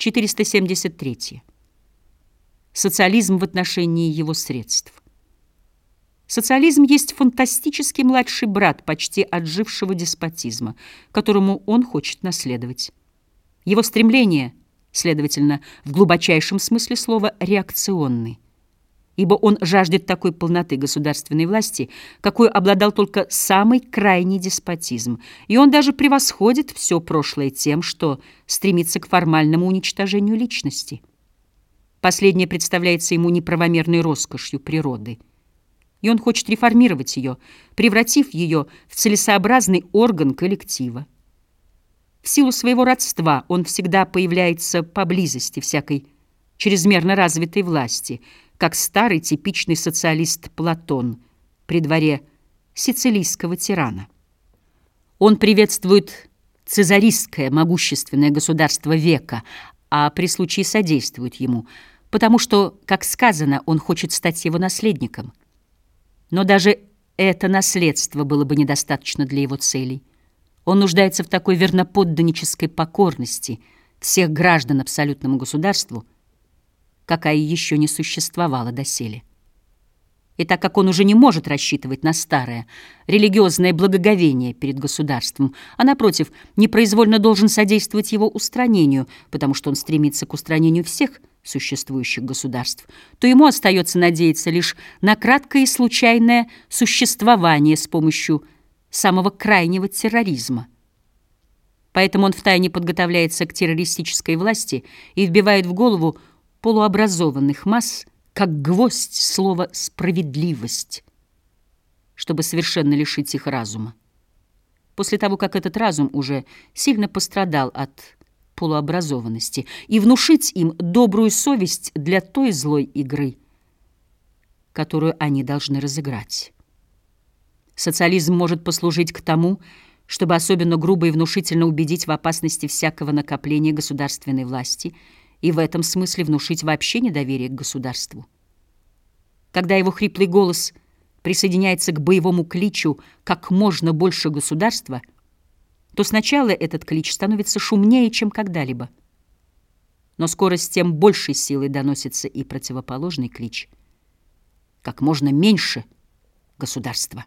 473. Социализм в отношении его средств. Социализм есть фантастический младший брат почти отжившего деспотизма, которому он хочет наследовать. Его стремление, следовательно, в глубочайшем смысле слова реакционны, ибо он жаждет такой полноты государственной власти, какой обладал только самый крайний деспотизм, и он даже превосходит все прошлое тем, что стремится к формальному уничтожению личности. Последнее представляется ему неправомерной роскошью природы, и он хочет реформировать ее, превратив ее в целесообразный орган коллектива. В силу своего родства он всегда появляется поблизости всякой чрезмерно развитой власти, как старый типичный социалист Платон при дворе сицилийского тирана. Он приветствует цезаристское могущественное государство века, а при случае содействует ему, потому что, как сказано, он хочет стать его наследником. Но даже это наследство было бы недостаточно для его целей. Он нуждается в такой верноподданнической покорности всех граждан абсолютному государству, какая еще не существовала доселе. И так как он уже не может рассчитывать на старое религиозное благоговение перед государством, а, напротив, непроизвольно должен содействовать его устранению, потому что он стремится к устранению всех существующих государств, то ему остается надеяться лишь на краткое и случайное существование с помощью самого крайнего терроризма. Поэтому он втайне подготовляется к террористической власти и вбивает в голову полуобразованных масс как гвоздь слово «справедливость», чтобы совершенно лишить их разума. После того, как этот разум уже сильно пострадал от полуобразованности, и внушить им добрую совесть для той злой игры, которую они должны разыграть. Социализм может послужить к тому, чтобы особенно грубо и внушительно убедить в опасности всякого накопления государственной власти и в этом смысле внушить вообще недоверие к государству. Когда его хриплый голос присоединяется к боевому кличу «как можно больше государства», то сначала этот клич становится шумнее, чем когда-либо. Но скоро с тем большей силой доносится и противоположный клич «как можно меньше государства».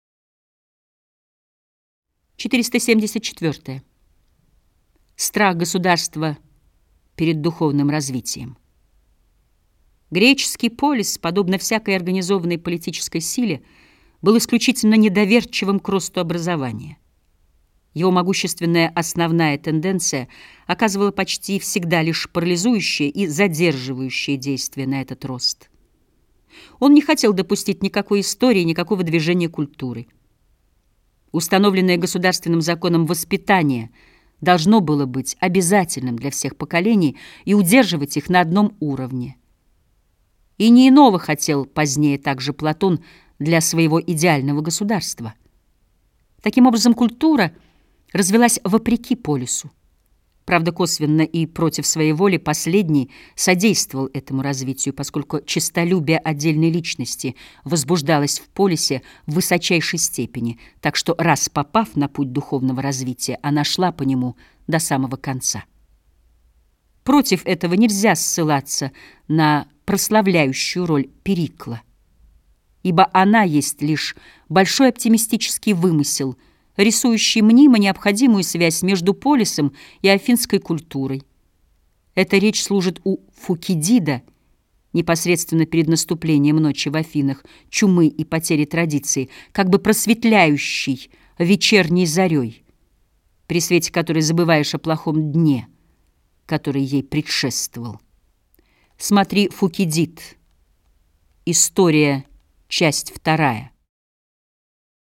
474. Страх государства перед духовным развитием. Греческий полис, подобно всякой организованной политической силе, был исключительно недоверчивым к росту образования. Его могущественная основная тенденция оказывала почти всегда лишь парализующее и задерживающее действие на этот рост. Он не хотел допустить никакой истории, никакого движения культуры. Установленное государственным законом воспитание должно было быть обязательным для всех поколений и удерживать их на одном уровне. И не иного хотел позднее также Платон для своего идеального государства. Таким образом, культура развилась вопреки полису. Правда, косвенно и против своей воли последний содействовал этому развитию, поскольку честолюбие отдельной личности возбуждалось в полисе в высочайшей степени, так что, раз попав на путь духовного развития, она шла по нему до самого конца. Против этого нельзя ссылаться на прославляющую роль Перикла, ибо она есть лишь большой оптимистический вымысел, рисующий мнимо необходимую связь между полисом и афинской культурой. Эта речь служит у Фукидида, непосредственно перед наступлением ночи в Афинах, чумы и потери традиции, как бы просветляющей вечерней зарей, при свете которой забываешь о плохом дне, который ей предшествовал. Смотри Фукидид. История, часть 2.